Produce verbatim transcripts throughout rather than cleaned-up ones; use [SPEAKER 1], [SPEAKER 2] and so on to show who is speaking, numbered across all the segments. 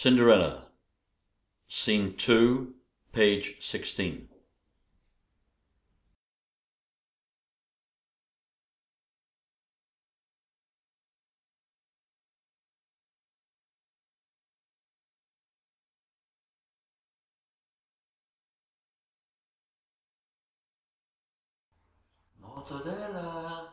[SPEAKER 1] Cinderella, Scene two, page sixteen. Mortadella!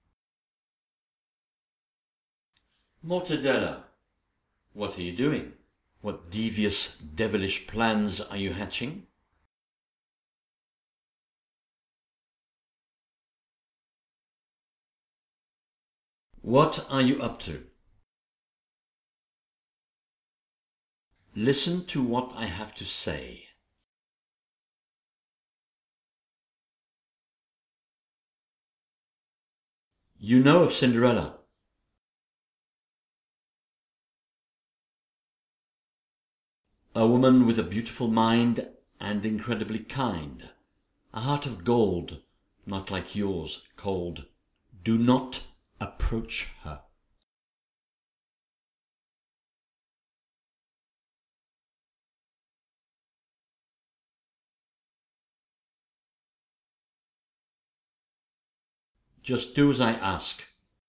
[SPEAKER 1] Mortadella, what are you doing? What devious, devilish plans are you hatching? What are you up to? Listen to what I have to say. You know of Cinderella. A woman with a beautiful mind and incredibly kind. A heart of gold, not like yours, cold. Do not approach her. Just do as I ask.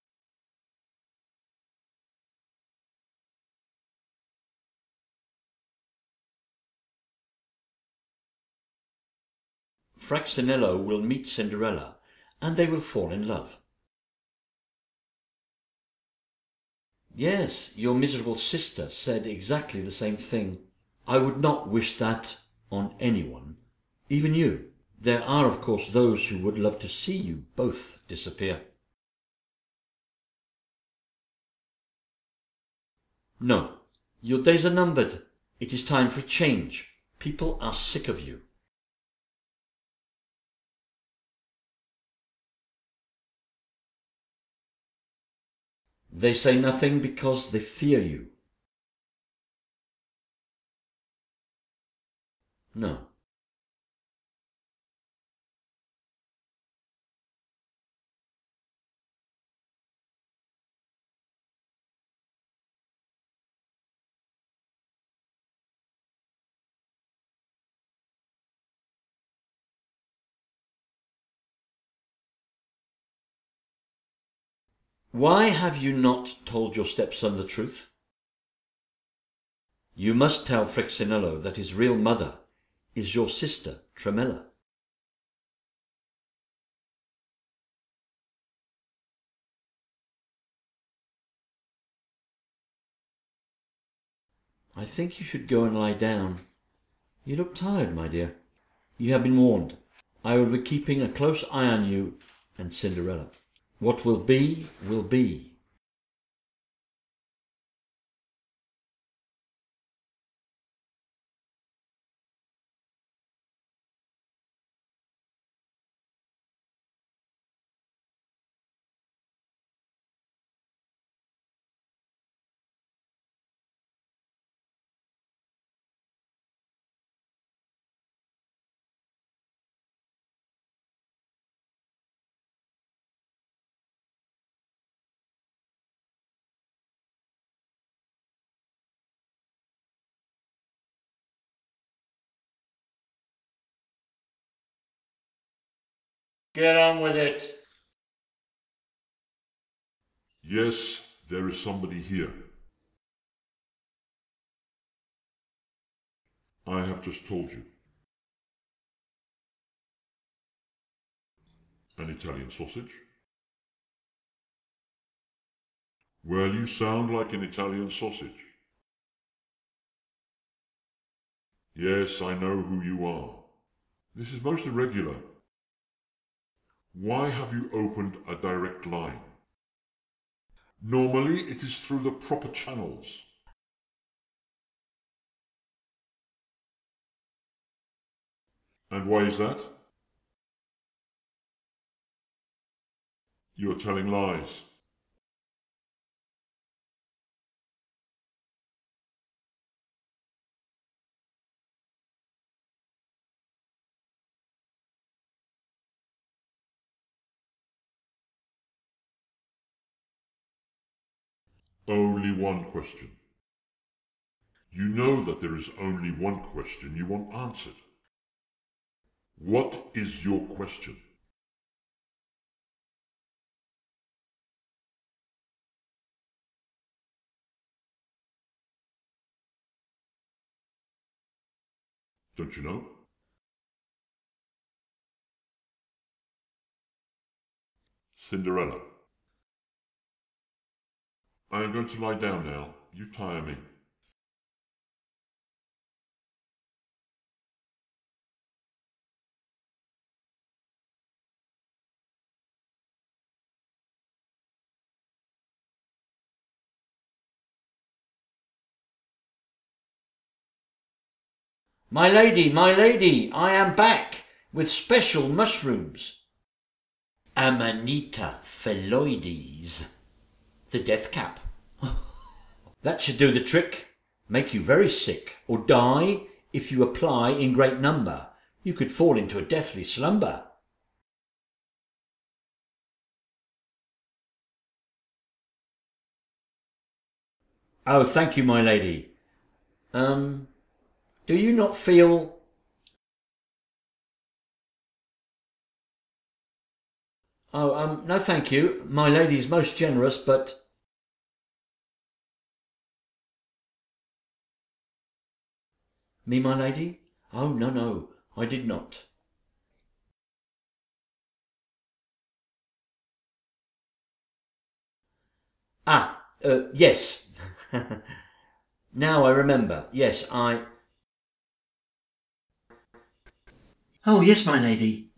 [SPEAKER 1] Fraxinello will meet Cinderella, and they will fall in love. Yes, your miserable sister said exactly the same thing. I would not wish that on anyone, even you. There are, of course, those who would love to see you both disappear. No, your days are numbered. It is time for change. People are sick of you. They say nothing because they fear you. No. Why have you not told your stepson the truth? You must tell Fraxinello that his real mother is your sister, Tremella. I think you should go and lie down. You look tired, my dear. You have been warned. I will be keeping a close eye on you and Cinderella. What will be, will be. Get on with it.
[SPEAKER 2] Yes, there is somebody here. I have just told you. An Italian sausage? Well, you sound like an Italian sausage. Yes, I know who you are. This is most irregular. Why have you opened a direct line? Normally, it is through the proper channels. And why is that? You are telling lies. Only one question. You know that there is only one question you want answered. What is your question? Don't you know? Cinderella. I am going to lie down now. You tire me.
[SPEAKER 1] My lady, my lady, I am back with special mushrooms. Amanita phalloides. The death cap. That should do the trick. Make you very sick, or die if you apply in great number. You could fall into a deathly slumber. Oh, thank you, my lady. Um, do you not feel... Oh, um, no thank you. My lady's most generous, but... Me, my lady? Oh, no, no, I did not. Ah, uh, yes. Now I remember. Yes, I... Oh, yes, my lady.